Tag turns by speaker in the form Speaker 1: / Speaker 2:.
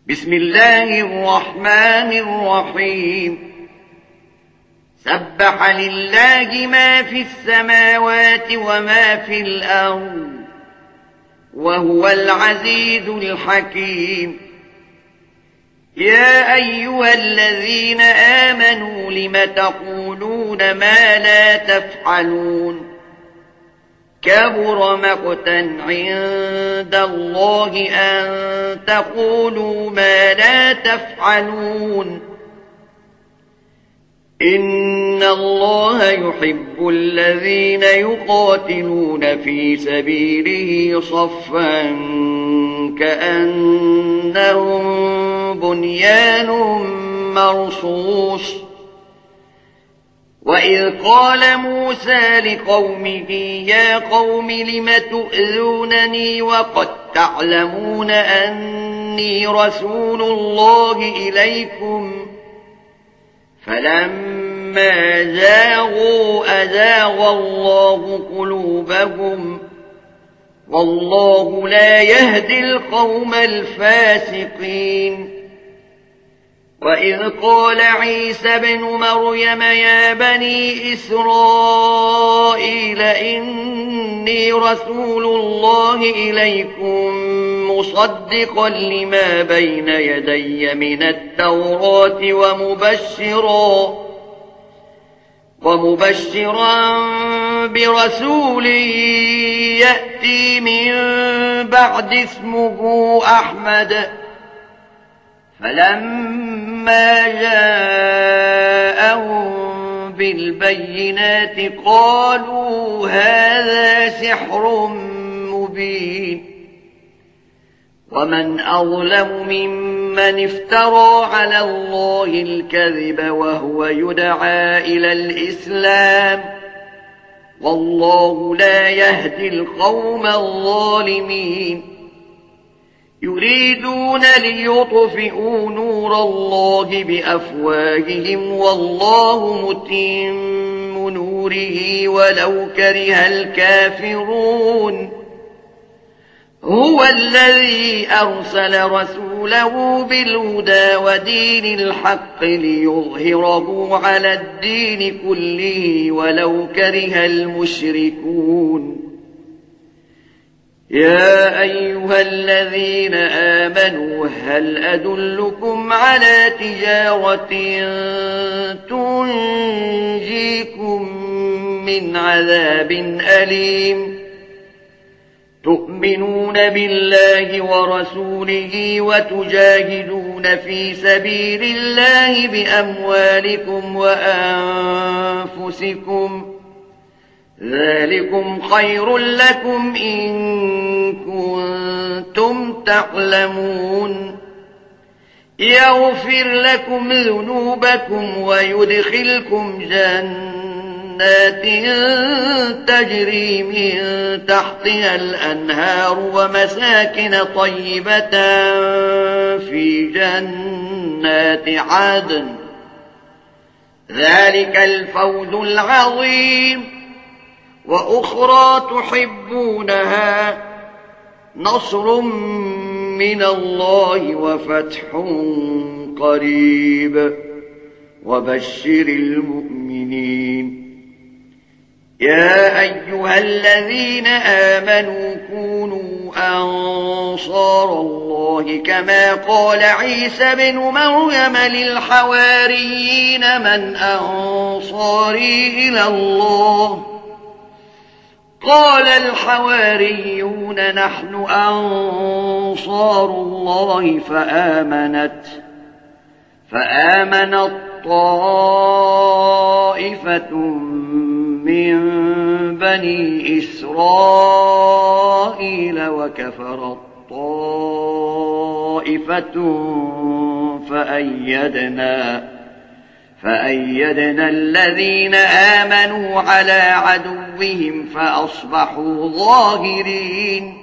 Speaker 1: بسم الله الرحمن الرحيم سبح لله ما في السماوات وما في الأرض وهو العزيز الحكيم يا أيها الذين آمنوا لم تقولون ما لا تفعلون كبر مقتا عند الله أن تقولوا ما لا تفعلون إن الله يحب الذين يقاتلون في سبيله صفا كأنهم بنيان مرصوص وإذ قال موسى لقومه يا قوم لم تؤذونني وقد تعلمون أني رسول الله إليكم فلما زاغوا أزاغ الله قلوبهم والله لا يهدي القوم الفاسقين وإذ قال عيسى ابن مريم يا بني إسرائيل إني رسول الله إليكم مصدقا لما بين يدي من التوراة ومبشرا برسول يأتي من بعد اسمه أحمد فلما جاءهم بالبينات قالوا هذا سحر مبين ومن أظلم ممن افترى على الله الكذب وهو يدعى إلى الإسلام والله لا يهدي القوم الظالمين يريدون ليطفئوا نور الله بأفواههم والله متم نوره ولو كره الكافرون هو الذي أرسل رسوله بالهدى ودين الحق ليظهره على الدين كله ولو كره المشركون يا أيها الذين آمنوا هل أدلكم على تجارة تنجيكم من عذاب أليم تؤمنون بالله ورسوله وتجاهدون في سبيل الله بأموالكم وأنفسكم ذلكم خير لكم إن كنتم تعلمون يغفر لكم ذنوبكم ويدخلكم جنات تجري من تحتها الأنهار ومساكن طيبة في جنات عدن ذلك الفوز العظيم وأخرى تحبونها نصر من الله وفتح قريب وبشر المؤمنين يا أيها الذين آمنوا كونوا أنصار الله كما قال عيسى بن مريم للحواريين من أنصاري إلى الله قال الحواريون نحن أنصار الله فآمنت طائفة من بني إسرائيل وكفرت طائفة فأيدنا الذين آمنوا على عدوهم فأصبحوا ظاهرين